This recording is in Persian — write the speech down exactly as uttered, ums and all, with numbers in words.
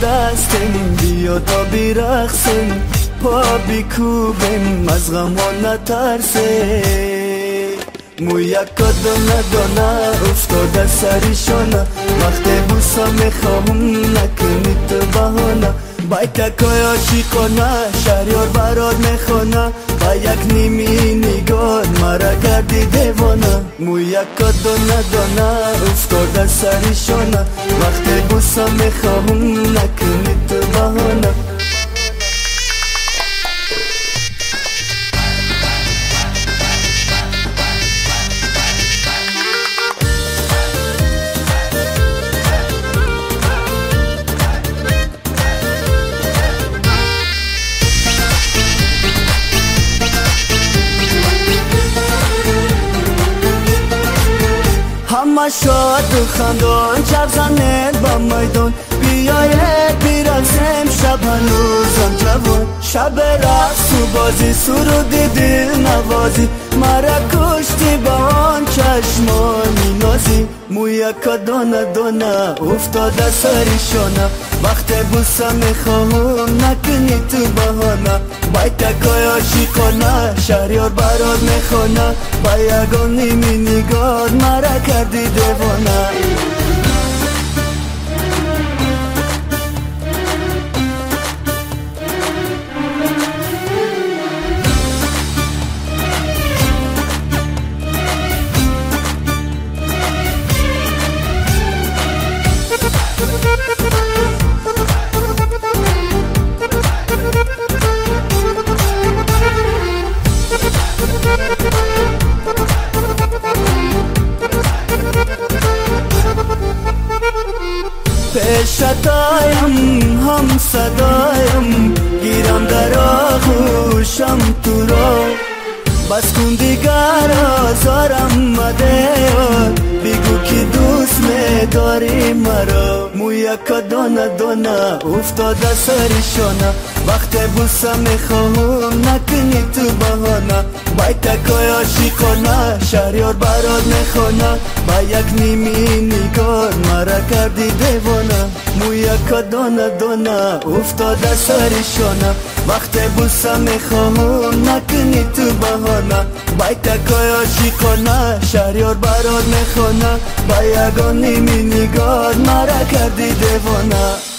دستیم بیا تا بیرقصیم پا بیکوبیم از غم و نترسیم موی یکا دانه دانه افتاده سریشانه وقت بوسا میخواهم نکنی تو بهانه بایتکای عاشقانه شهریار برات میخوانه با یک نیمی نگاه مرا کردی دیوانه موی یکا دانه دانه افتاده سریشانه وقت بوسا میخواهم نکنی تو بهانه همه شاد و خندان چپ زنید با میدان بیایید بیرقصیم شب هنوزم جوان شب رقص و بازی سرودی دل نوازی مرا کشتی با آن چشمانی نازی موی یکا دانه دانه افتاده سریشانه وقت بوسه میخواهم نکنی تو بهانه بایتکای عاشقانه شهریار برات میخوانه با یگان نیمی نگاه مرا کردی دیوانه پیشتایم هم صدایم گیرم در آغوشم تو را بس کن دیگر آزارم مده بگو که دوست میداری مرا موی یکا دانه دانه افتاده سریشانه وقت بوسه میخواهم نکنی تو بهانه بایتکای عاشقانه شهریار برات میخوانه با یک نیمی نگار مرا کردی دیوانه موی یکا دانه دانه افتاده سریشانه وقت بوسه میخواهم نکنی تو بهانه بایتکای عاشقانه شهریار برات میخوانه با یگان نیمی نگار مرا کردی دیوانه